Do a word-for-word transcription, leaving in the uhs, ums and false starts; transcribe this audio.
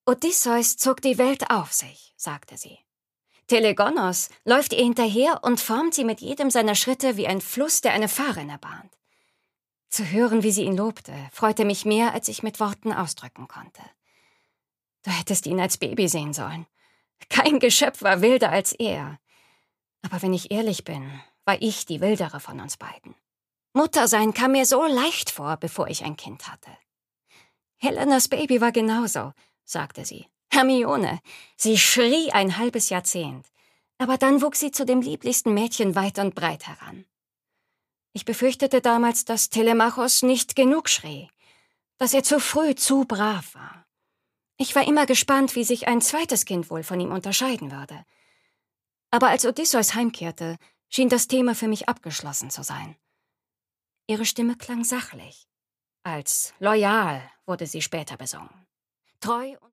Odysseus zog die Welt auf sich, sagte sie. Telegonos läuft ihr hinterher und formt sie mit jedem seiner Schritte wie ein Fluss, der eine Fahrrinne bahnt. Zu hören, wie sie ihn lobte, freute mich mehr, als ich mit Worten ausdrücken konnte. Du hättest ihn als Baby sehen sollen. Kein Geschöpf war wilder als er. Aber wenn ich ehrlich bin, war ich die wildere von uns beiden. Muttersein kam mir so leicht vor, bevor ich ein Kind hatte. Helenas Baby war genauso, sagte sie. Hermione. Sie schrie ein halbes Jahrzehnt. Aber dann wuchs sie zu dem lieblichsten Mädchen weit und breit heran. Ich befürchtete damals, dass Telemachos nicht genug schrie, dass er zu früh zu brav war. Ich war immer gespannt, wie sich ein zweites Kind wohl von ihm unterscheiden würde. Aber als Odysseus heimkehrte, schien das Thema für mich abgeschlossen zu sein. Ihre Stimme klang sachlich. Als loyal wurde sie später besungen. Treu und